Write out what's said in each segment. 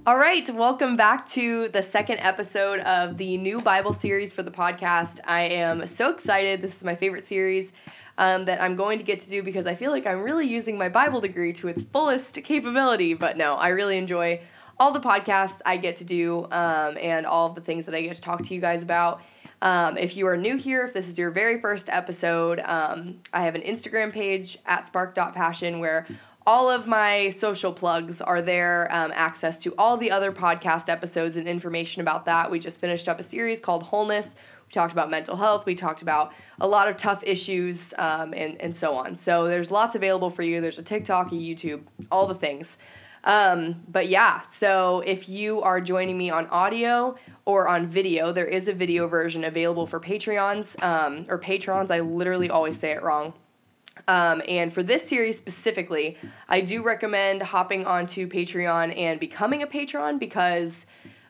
All right, welcome back to the second episode of the new Bible series for the podcast. I am so excited. This is my favorite series that I'm going to get to do because I feel like I'm really using my Bible degree to its fullest capability. But no, I really enjoy all the podcasts I get to do and all of the things that I get to talk to you guys about. If you are new here, if this is your very first episode, I have an Instagram page at spark.passion where all of my social plugs are there, access to all the other podcast episodes and information about that. We just finished up a series called Wholeness. We talked about mental health. We talked about a lot of tough issues and so on. So there's lots available for you. There's a TikTok, a YouTube, all the things. But yeah, so if you are joining me on audio or on video, there is a video version available for Patreons or patrons. I literally always say it wrong. And for this series specifically, I do recommend hopping onto Patreon and becoming a patron because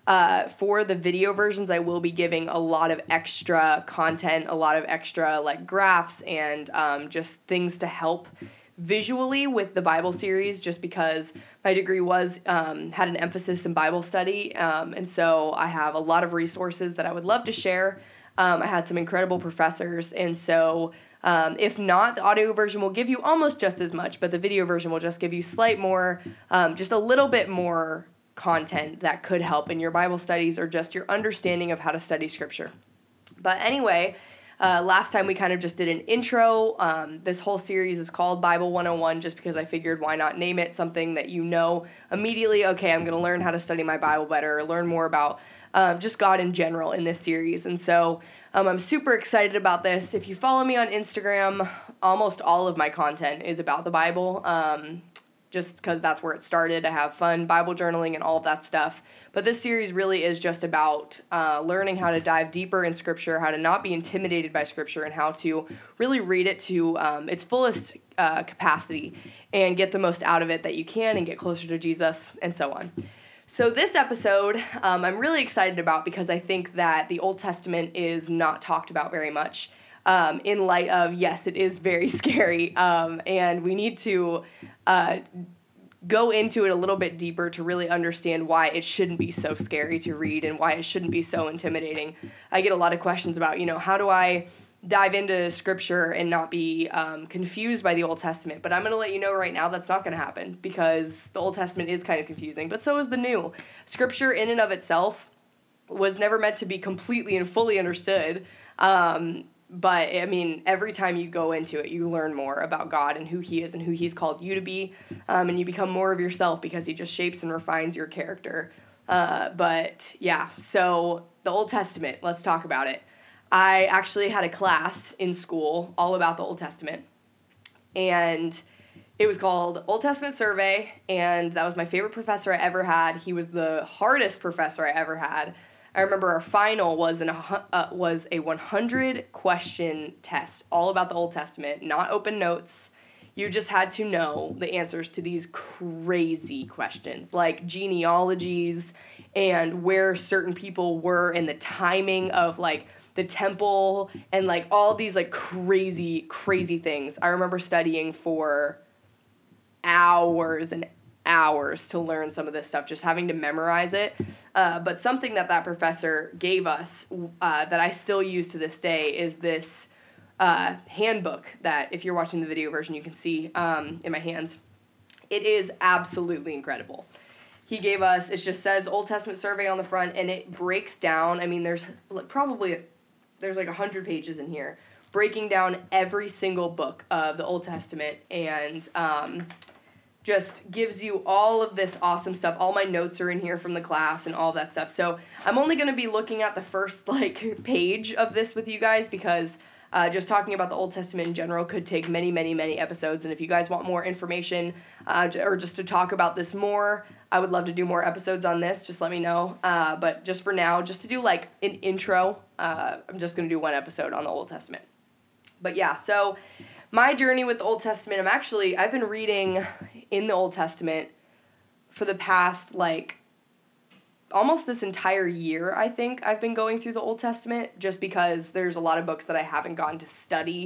for the video versions, I will be giving a lot of extra content, a lot of extra like graphs and just things to help visually with the Bible series, just because my degree was had an emphasis in Bible study. And so I have a lot of resources that I would love to share. I had some incredible professors, and so if not, the audio version will give you almost just as much, but the video version will just give you just a little bit more content that could help in your Bible studies or just your understanding of how to study Scripture. But anyway, last time we kind of just did an intro. This whole series is called Bible 101 just because I figured why not name it something that you know immediately, okay, I'm going to learn how to study my Bible better or learn more about just God in general in this series. And so I'm super excited about this. If you follow me on Instagram, almost all of my content is about the Bible, just because that's where it started. I have fun Bible journaling and all of that stuff. But this series really is just about learning how to dive deeper in Scripture, how to not be intimidated by Scripture, and how to really read it to its fullest capacity and get the most out of it that you can and get closer to Jesus and so on. So this episode, I'm really excited about because I think that the Old Testament is not talked about very much in light of, yes, it is very scary, and we need to go into it a little bit deeper to really understand why it shouldn't be so scary to read and why it shouldn't be so intimidating. I get a lot of questions about, how do I dive into Scripture and not be confused by the Old Testament. But I'm going to let you know right now that's not going to happen because the Old Testament is kind of confusing, but so is the New. Scripture in and of itself was never meant to be completely and fully understood. But, I mean, every time you go into it, you learn more about God and who He is and who He's called you to be, and you become more of yourself because He just shapes and refines your character. But, yeah, so the Old Testament, let's talk about it. I actually had a class in school all about the Old Testament, and it was called Old Testament Survey, and that was my favorite professor I ever had. He was the hardest professor I ever had. I remember our final was a 100-question test, all about the Old Testament, not open notes. You just had to know the answers to these crazy questions, like genealogies and where certain people were in the timing of, like, the temple and, like, all these, like, crazy, crazy things. I remember studying for hours and hours to learn some of this stuff, just having to memorize it. But something that professor gave us that I still use to this day is this handbook that, if you're watching the video version, you can see in my hands. It is absolutely incredible. He gave us, it just says Old Testament Survey on the front, and it breaks down, I mean, there's like 100 pages in here, breaking down every single book of the Old Testament, and just gives you all of this awesome stuff. All my notes are in here from the class and all that stuff. So I'm only going to be looking at the first page of this with you guys because just talking about the Old Testament in general could take many, many, many episodes. And if you guys want more information or just to talk about this more, I would love to do more episodes on this. Just let me know. But just for now, just to do an intro, I'm just going to do one episode on the Old Testament. But yeah, so my journey with the Old Testament, I've been reading in the Old Testament for the past, almost this entire year, I think, I've been going through the Old Testament, just because there's a lot of books that I haven't gotten to study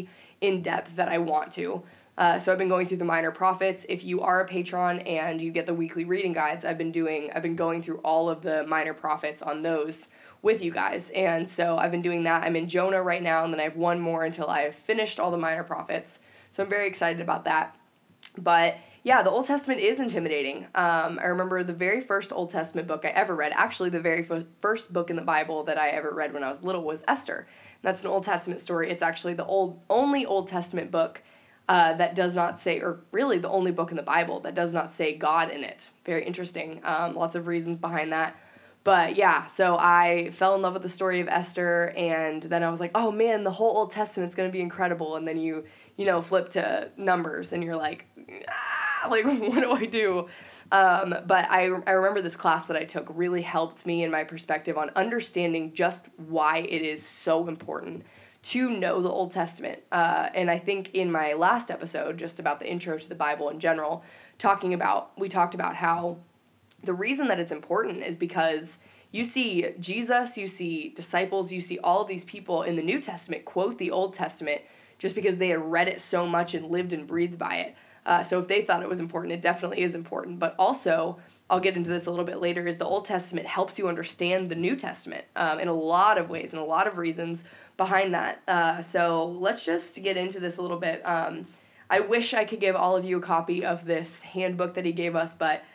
in depth that I want to. So I've been going through the Minor Prophets. If you are a patron and you get the weekly reading guides, I've been going through all of the Minor Prophets on those with you guys. And so I've been doing that. I'm in Jonah right now, and then I have one more until I have finished all the Minor Prophets. So I'm very excited about that. But yeah, the Old Testament is intimidating. I remember the very first Old Testament book I ever read, actually the very first book in the Bible that I ever read when I was little was Esther. And that's an Old Testament story. It's actually the only Old Testament book that does not say, or really the only book in the Bible that does not say God in it. Very interesting. Lots of reasons behind that. But yeah, so I fell in love with the story of Esther, and then I was like, oh man, the whole Old Testament's going to be incredible. And then you flip to Numbers, and you're like, what do I do? But I remember this class that I took really helped me in my perspective on understanding just why it is so important to know the Old Testament. And I think in my last episode, just about the intro to the Bible in general, we talked about how the reason that it's important is because you see Jesus, you see disciples, you see all of these people in the New Testament quote the Old Testament just because they had read it so much and lived and breathed by it. So if they thought it was important, it definitely is important. But also, I'll get into this a little bit later, is the Old Testament helps you understand the New Testament in a lot of ways and a lot of reasons behind that. So let's just get into this a little bit. I wish I could give all of you a copy of this handbook that he gave us, but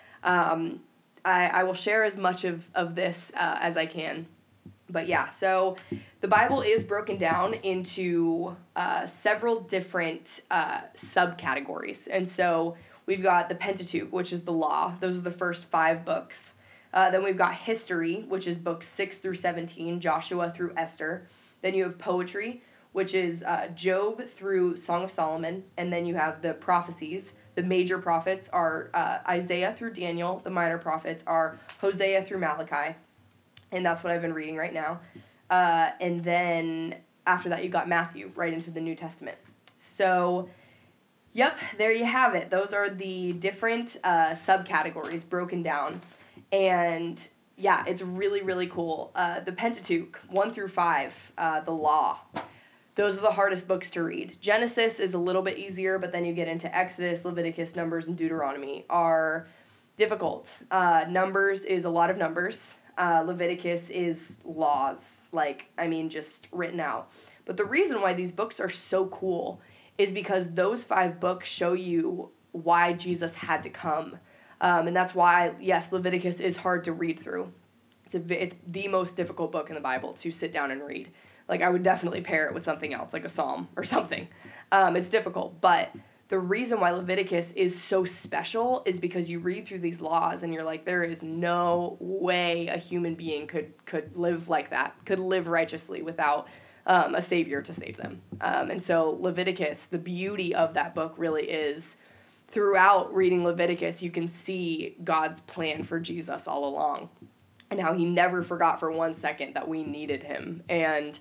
I will share as much of this as I can. But yeah, so the Bible is broken down into several different subcategories. And so we've got the Pentateuch, which is the law. Those are the first 5 books. Then we've got history, which is books 6 through 17, Joshua through Esther. Then you have poetry, which is Job through Song of Solomon. And then you have the prophecies. The major prophets are Isaiah through Daniel. The minor prophets are Hosea through Malachi. And that's what I've been reading right now. And then after that, you've got Matthew, right into the New Testament. So, yep, there you have it. Those are the different subcategories broken down. And yeah, it's really, really cool. The Pentateuch, 1 through 5, the law. Those are the hardest books to read. Genesis is a little bit easier, but then you get into Exodus, Leviticus, Numbers, and Deuteronomy are difficult. Numbers is a lot of numbers. Leviticus is laws, just written out. But the reason why these books are so cool is because those 5 books show you why Jesus had to come. And that's why, yes, Leviticus is hard to read through. It's the most difficult book in the Bible to sit down and read. I would definitely pair it with something else, like a psalm or something. It's difficult, but the reason why Leviticus is so special is because you read through these laws and you're like, there is no way a human being could live like that, could live righteously without a savior to save them. And so Leviticus, the beauty of that book really is throughout reading Leviticus, you can see God's plan for Jesus all along and how he never forgot for 1 second that we needed him. And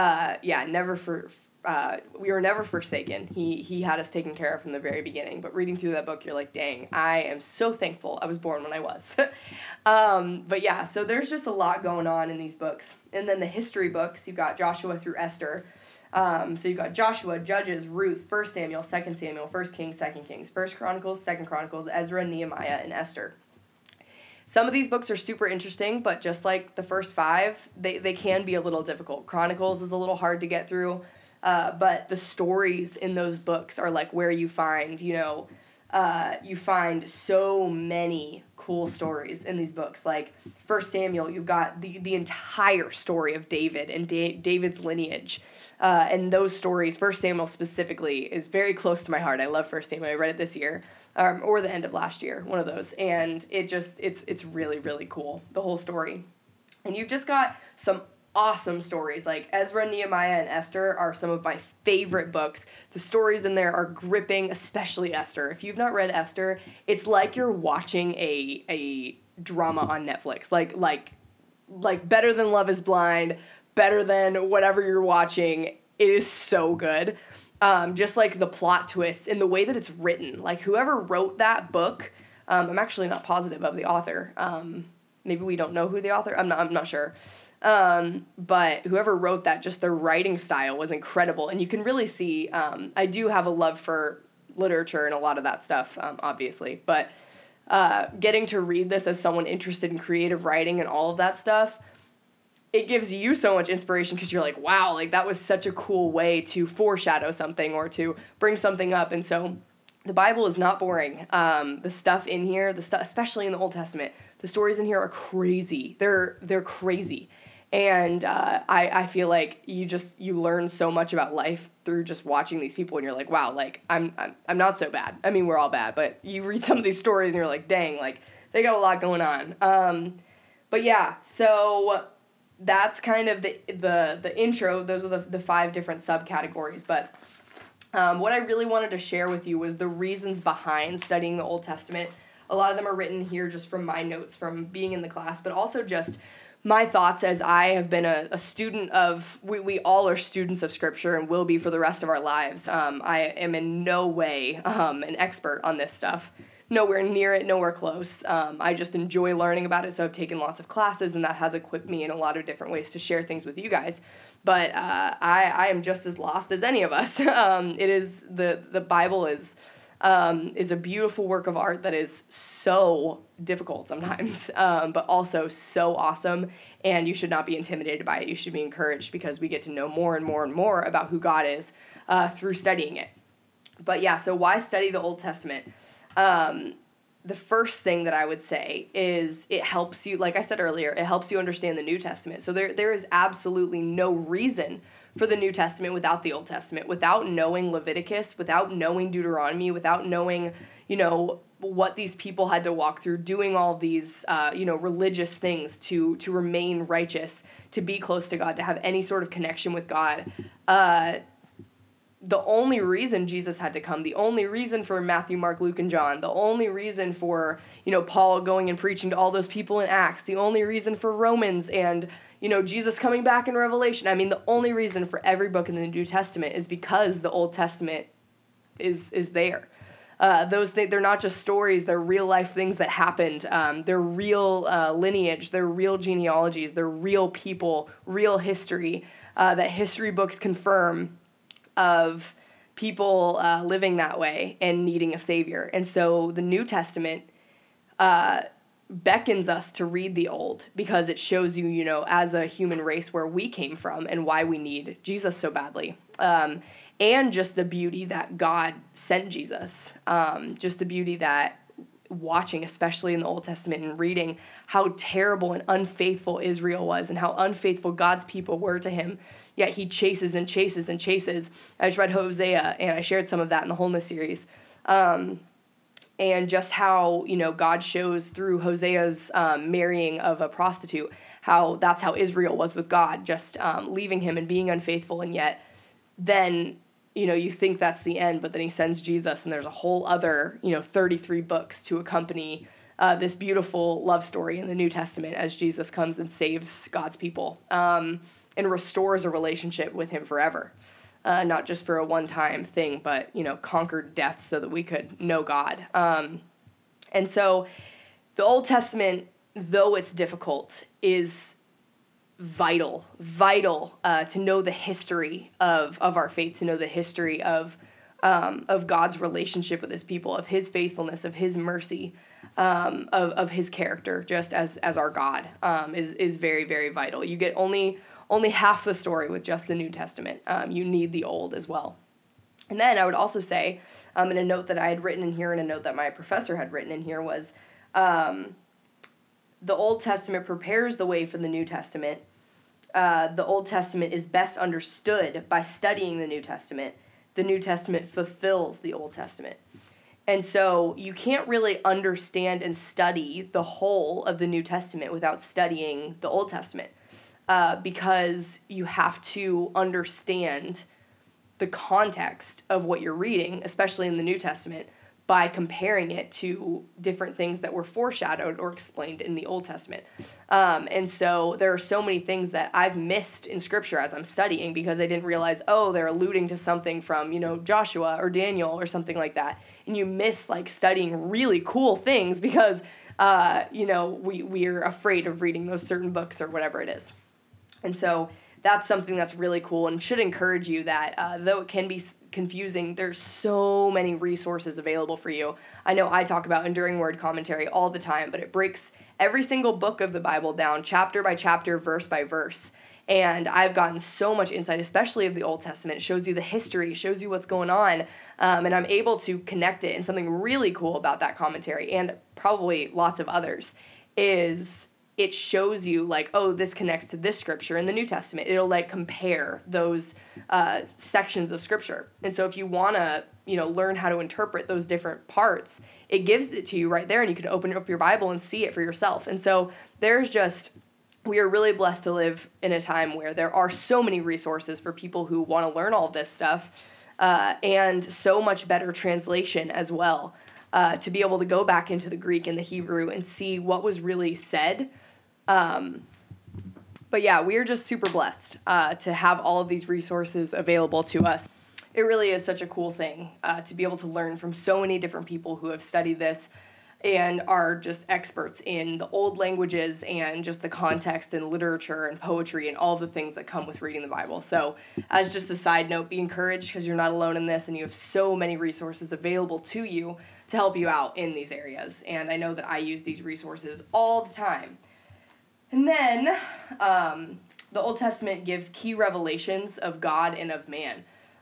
we were never forsaken. He had us taken care of from the very beginning. But reading through that book, you're like, dang, I am so thankful I was born when I was. But yeah, so there's just a lot going on in these books. And then the history books, you've got Joshua through Esther. So you've got Joshua, Judges, Ruth, 1 Samuel, 2 Samuel, 1 Kings, 2 Kings, 1 Chronicles, 2 Chronicles, Ezra, Nehemiah, and Esther. Some of these books are super interesting, but just like the first 5, they can be a little difficult. Chronicles is a little hard to get through, but the stories in those books are where you find, you find so many cool stories in these books. Like 1 Samuel, you've got the entire story of David and David's lineage. And those stories, 1 Samuel specifically, is very close to my heart. I love 1 Samuel. I read it this year. Or the end of last year, one of those. And it's really, really cool, the whole story. And you've just got some awesome stories. Like Ezra, Nehemiah, and Esther are some of my favorite books. The stories in there are gripping, especially Esther. If you've not read Esther, it's like you're watching a drama on Netflix. Like better than Love is Blind, better than whatever you're watching. It is so good. Just like the plot twists and the way that it's written. Like whoever wrote that book, I'm actually not positive of the author. maybe we don't know who the author, I'm not sure. But whoever wrote that, just their writing style was incredible. And you can really see, I do have a love for literature and a lot of that stuff, obviously. But getting to read this as someone interested in creative writing and all of that stuff, it gives you so much inspiration because you're like, wow, like that was such a cool way to foreshadow something or to bring something up. And so the Bible is not boring. The stuff in here, especially in the Old Testament, the stories in here are crazy. They're crazy. And I feel like you learn so much about life through just watching these people, and you're like, wow, like I'm not so bad. I mean, we're all bad, but you read some of these stories and you're like, dang, like they got a lot going on. But yeah, so that's kind of the intro. Those are the 5 different subcategories. But what I really wanted to share with you was the reasons behind studying the Old Testament. A lot of them are written here just from my notes from being in the class, but also just my thoughts as I have been a student of, we all are students of Scripture and will be for the rest of our lives. I am in no way an expert on this stuff. Nowhere near it, nowhere close. I just enjoy learning about it, so I've taken lots of classes, and that has equipped me in a lot of different ways to share things with you guys. But I am just as lost as any of us. It is the Bible is a beautiful work of art that is so difficult sometimes, but also so awesome, and you should not be intimidated by it. You should be encouraged because we get to know more and more and more about who God is through studying it. But yeah, so why study the Old Testament? The first thing that I would say is it helps you, like I said earlier, it helps you understand the New Testament. So there is absolutely no reason for the New Testament without the Old Testament, without knowing Leviticus, without knowing Deuteronomy, without knowing, what these people had to walk through, doing all these, religious things to remain righteous, to be close to God, to have any sort of connection with God. The only reason Jesus had to come, the only reason for Matthew, Mark, Luke, and John, the only reason for, Paul going and preaching to all those people in Acts, the only reason for Romans and, Jesus coming back in Revelation. I mean, the only reason for every book in the New Testament is because the Old Testament is there. Those things, they're not just stories, they're real life things that happened. They're real lineage, they're real genealogies, they're real people, real history that history books confirm of people living that way and needing a savior. And so the New Testament beckons us to read the Old because it shows you, as a human race where we came from and why we need Jesus so badly. And just the beauty that God sent Jesus. Just the beauty that watching, especially in the Old Testament and reading how terrible and unfaithful Israel was and how unfaithful God's people were to him. Yet he chases and chases and chases. I just read Hosea, and I shared some of that in the Wholeness series. And just how, God shows through Hosea's marrying of a prostitute, how that's how Israel was with God, just leaving him and being unfaithful. And yet then, you think that's the end, but then he sends Jesus, and there's a whole other, 33 books to accompany this beautiful love story in the New Testament as Jesus comes and saves God's people. And restores a relationship with him forever. Not just for a one-time thing, but, conquered death so that we could know God. And so the Old Testament, though it's difficult, is vital to know the history of our faith, to know the history of God's relationship with his people, of his faithfulness, of his mercy, of his character, just as our God, is very, very vital. You get only half the story with just the New Testament. You need the Old as well. And then I would also say, in a note that I had written in here and a note that my professor had written in here was, the Old Testament prepares the way for the New Testament. The Old Testament is best understood by studying the New Testament. The New Testament fulfills the Old Testament. And so you can't really understand and study the whole of the New Testament without studying the Old Testament. Because you have to understand the context of what you're reading, especially in the New Testament, by comparing it to different things that were foreshadowed or explained in the Old Testament. And so there are so many things that I've missed in Scripture as I'm studying because I didn't realize, they're alluding to something from, Joshua or Daniel or something like that. And you miss, studying really cool things because we're afraid of reading those certain books or whatever it is. And so that's something that's really cool and should encourage you that though it can be confusing, there's so many resources available for you. I know I talk about Enduring Word Commentary all the time, but it breaks every single book of the Bible down chapter by chapter, verse by verse. And I've gotten so much insight, especially of the Old Testament. It shows you the history, shows you what's going on, and I'm able to connect it. And something really cool about that commentary, and probably lots of others, is it shows you, like, oh, this connects to this scripture in the New Testament. It'll, like, compare those sections of scripture. And so if you want to, learn how to interpret those different parts, it gives it to you right there, and you can open up your Bible and see it for yourself. And so we are really blessed to live in a time where there are so many resources for people who want to learn all of this stuff, and so much better translation as well, to be able to go back into the Greek and the Hebrew and see what was really said. But yeah, we are just super blessed to have all of these resources available to us. It really is such a cool thing to be able to learn from so many different people who have studied this and are just experts in the old languages and just the context and literature and poetry and all of the things that come with reading the Bible. So as just a side note, be encouraged because you're not alone in this, and you have so many resources available to you to help you out in these areas. And I know that I use these resources all the time. And then the Old Testament gives key revelations of God and of man.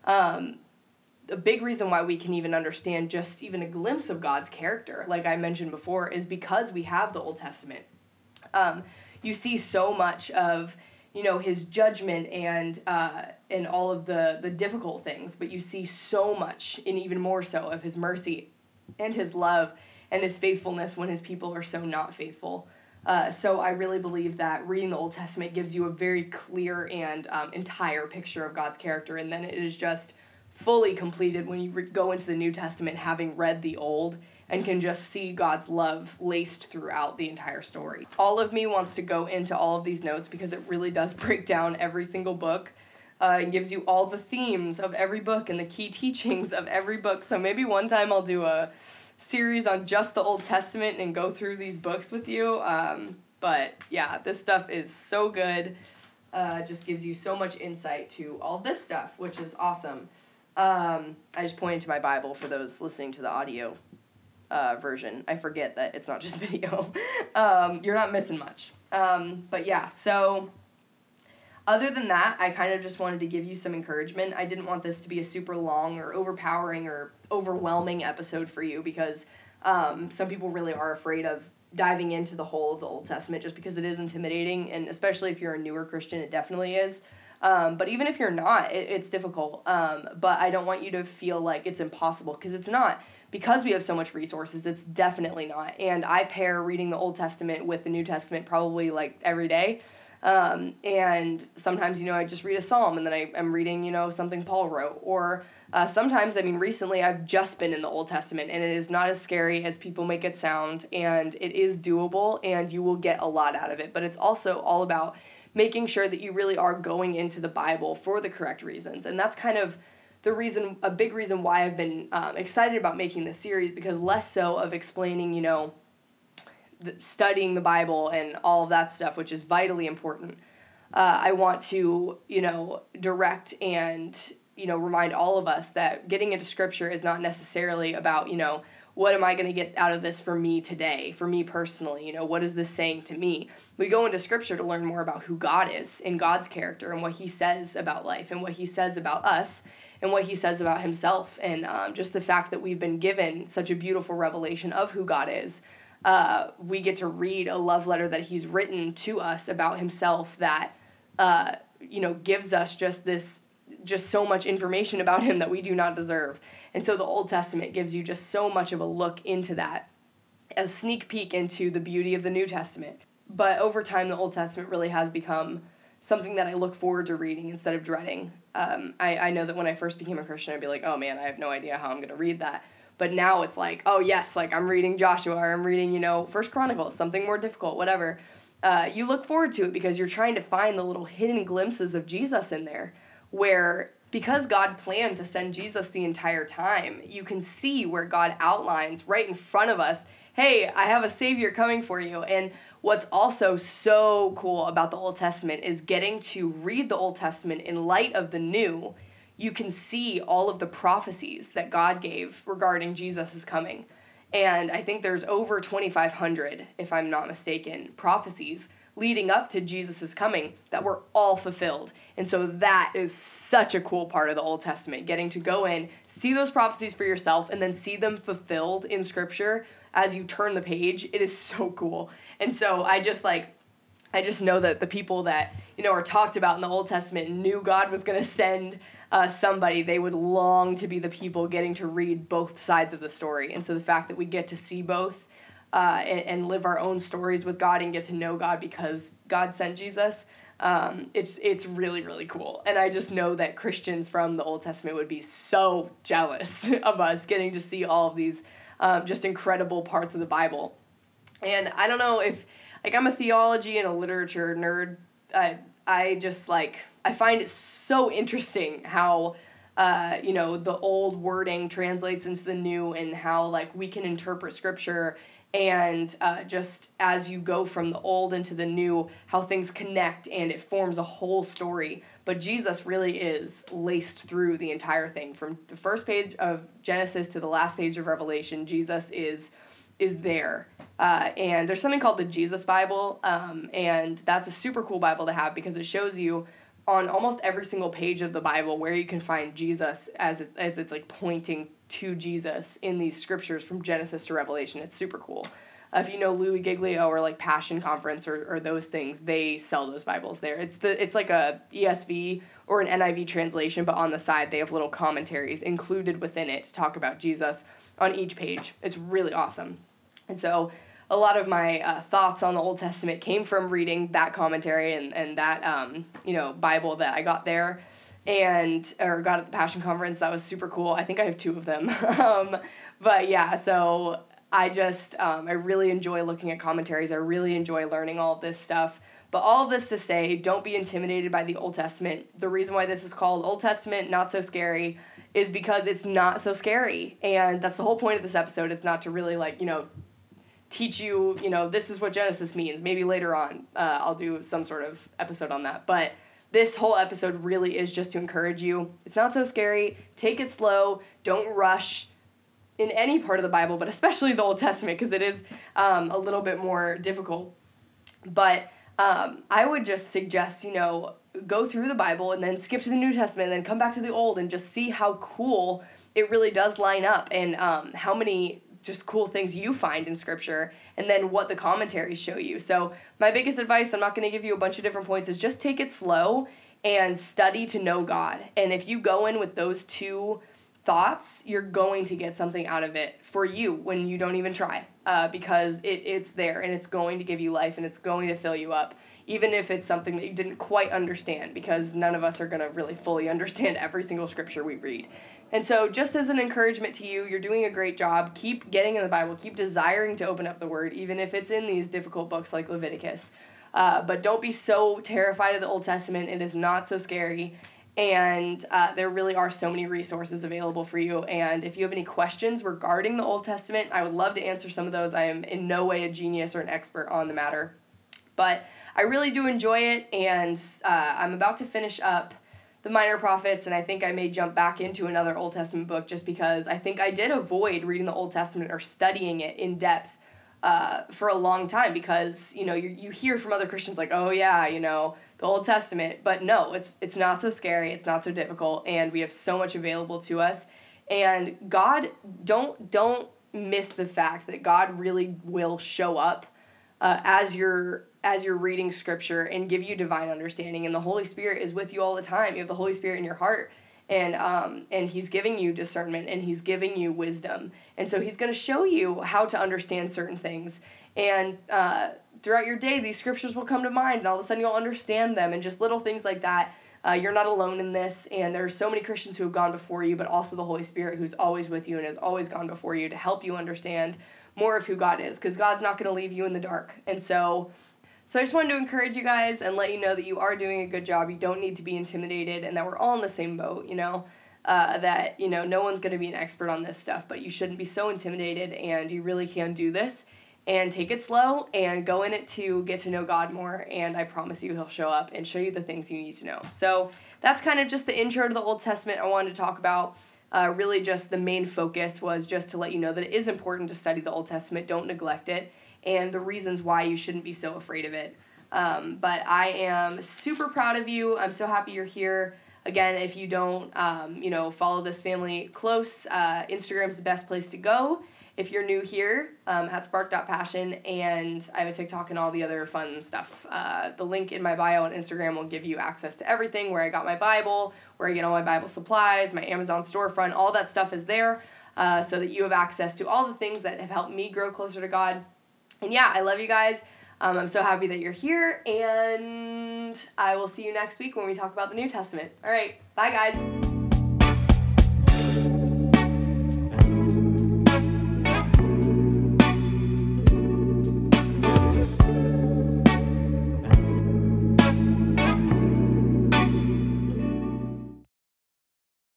A big reason why we can even understand just even a glimpse of God's character, like I mentioned before, is because we have the Old Testament. You see so much of, his judgment and all of the difficult things, but you see so much, and even more so, of his mercy and his love and his faithfulness when his people are so not faithful. So I really believe that reading the Old Testament gives you a very clear and entire picture of God's character, and then it is just fully completed when you go into the New Testament having read the Old and can just see God's love laced throughout the entire story. All of me wants to go into all of these notes because it really does break down every single book. It gives you all the themes of every book and the key teachings of every book. So maybe one time I'll do a series on just the Old Testament and go through these books with you. But yeah, this stuff is so good. Just gives you so much insight to all this stuff, which is awesome. I just pointed to my Bible for those listening to the audio version. I forget that it's not just video. You're not missing much. But yeah, so other than that, I kind of just wanted to give you some encouragement. I didn't want this to be a super long or overpowering or overwhelming episode for you because some people really are afraid of diving into the whole of the Old Testament just because it is intimidating, and especially if you're a newer Christian, it definitely is. But even if you're not, it's difficult. But I don't want you to feel like it's impossible, because it's not. Because we have so much resources, it's definitely not. And I pair reading the Old Testament with the New Testament probably like every day. And sometimes, I just read a psalm and then I'm reading, something Paul wrote. Or sometimes, recently I've just been in the Old Testament, and it is not as scary as people make it sound, and it is doable, and you will get a lot out of it. But it's also all about making sure that you really are going into the Bible for the correct reasons. And that's kind of a big reason why I've been excited about making this series, because less so of explaining, studying the Bible and all of that stuff, which is vitally important. I want to, direct and, remind all of us that getting into Scripture is not necessarily about, what am I going to get out of this for me today, for me personally? What is this saying to me? We go into Scripture to learn more about who God is and God's character and what he says about life and what he says about us and what he says about himself, and just the fact that we've been given such a beautiful revelation of who God is. We get to read a love letter that he's written to us about himself that, gives us just so much information about him that we do not deserve. And so the Old Testament gives you just so much of a look into that, a sneak peek into the beauty of the New Testament. But over time, the Old Testament really has become something that I look forward to reading instead of dreading. I know that when I first became a Christian, I'd be like, oh man, I have no idea how I'm going to read that. But now it's like, oh yes, like I'm reading Joshua, or I'm reading, First Chronicles, something more difficult, whatever. You look forward to it because you're trying to find the little hidden glimpses of Jesus in there, where because God planned to send Jesus the entire time, you can see where God outlines right in front of us hey, I have a Savior coming for you. And what's also so cool about the Old Testament is getting to read the Old Testament in light of the New. You can see all of the prophecies that God gave regarding Jesus' coming. And I think there's over 2,500, if I'm not mistaken, prophecies leading up to Jesus' coming that were all fulfilled. And so that is such a cool part of the Old Testament, getting to go in, see those prophecies for yourself, and then see them fulfilled in Scripture as you turn the page. It is so cool. And so I just know that the people that, are talked about in the Old Testament knew God was going to send somebody. They would long to be the people getting to read both sides of the story. And so the fact that we get to see both and live our own stories with God and get to know God because God sent Jesus, it's really, really cool. And I just know that Christians from the Old Testament would be so jealous of us getting to see all of these just incredible parts of the Bible. And I don't know if, I'm a theology and a literature nerd. I find it so interesting how, the old wording translates into the new and how, we can interpret Scripture and just as you go from the old into the new, how things connect and it forms a whole story. But Jesus really is laced through the entire thing. From the first page of Genesis to the last page of Revelation, Jesus is there. And there's something called the Jesus Bible, and that's a super cool Bible to have because it shows you on almost every single page of the Bible where you can find Jesus as it's pointing to Jesus in these scriptures from Genesis to Revelation. It's super cool. If you know Louis Giglio or Passion Conference or those things, they sell those Bibles there. It's like a ESV or an NIV translation, but on the side they have little commentaries included within it to talk about Jesus on each page. It's really awesome. And so a lot of my thoughts on the Old Testament came from reading that commentary and that Bible that I got there or got at the Passion Conference. That was super cool. I think I have 2 of them. But yeah, so I just, I really enjoy looking at commentaries. I really enjoy learning all of this stuff. But all of this to say, don't be intimidated by the Old Testament. The reason why this is called Old Testament, Not So Scary, is because it's not so scary. And that's the whole point of this episode. It's not to really, teach you, this is what Genesis means. Maybe later on I'll do some sort of episode on that. But this whole episode really is just to encourage you. It's not so scary. Take it slow. Don't rush in any part of the Bible, but especially the Old Testament because it is a little bit more difficult. But I would just suggest, go through the Bible and then skip to the New Testament and then come back to the Old and just see how cool it really does line up and how many just cool things you find in Scripture and then what the commentaries show you. So my biggest advice, I'm not going to give you a bunch of different points, is just take it slow and study to know God. And if you go in with those 2 thoughts, you're going to get something out of it for you when you don't even try because it's there and it's going to give you life and it's going to fill you up, even if it's something that you didn't quite understand, because none of us are going to really fully understand every single scripture we read. And so just as an encouragement to you, you're doing a great job. Keep getting in the Bible. Keep desiring to open up the Word, even if it's in these difficult books like Leviticus. But don't be so terrified of the Old Testament. It is not so scary. And there really are so many resources available for you. And if you have any questions regarding the Old Testament, I would love to answer some of those. I am in no way a genius or an expert on the matter. But I really do enjoy it, and I'm about to finish up the Minor Prophets, and I think I may jump back into another Old Testament book just because I think I did avoid reading the Old Testament or studying it in depth for a long time because, you hear from other Christians oh, yeah, the Old Testament. But no, it's not so scary. It's not so difficult. And we have so much available to us. And God, don't miss the fact that God really will show up as you're reading Scripture and give you divine understanding. And the Holy Spirit is with you all the time. You have the Holy Spirit in your heart. And He's giving you discernment and He's giving you wisdom. And so He's going to show you how to understand certain things. And throughout your day, these scriptures will come to mind and all of a sudden you'll understand them and just little things like that. You're not alone in this, and there are so many Christians who have gone before you, but also the Holy Spirit who's always with you and has always gone before you to help you understand more of who God is, because God's not going to leave you in the dark. And so I just wanted to encourage you guys and let you know that you are doing a good job. You don't need to be intimidated and that we're all in the same boat, that, no one's going to be an expert on this stuff, but you shouldn't be so intimidated, and you really can do this. And take it slow and go in it to get to know God more, and I promise you He'll show up and show you the things you need to know. So that's kind of just the intro to the Old Testament I wanted to talk about. Really just the main focus was just to let you know that it is important to study the Old Testament. Don't neglect it, and the reasons why you shouldn't be so afraid of it. But I am super proud of you. I'm so happy you're here. Again, if you don't, follow this family close, Instagram's the best place to go. If you're new here, at spark.passion, and I have a TikTok and all the other fun stuff. The link in my bio on Instagram will give you access to everything, where I got my Bible, where I get all my Bible supplies, my Amazon storefront, all that stuff is there, so that you have access to all the things that have helped me grow closer to God. And yeah, I love you guys. I'm so happy that you're here, and I will see you next week when we talk about the New Testament. All right, bye guys.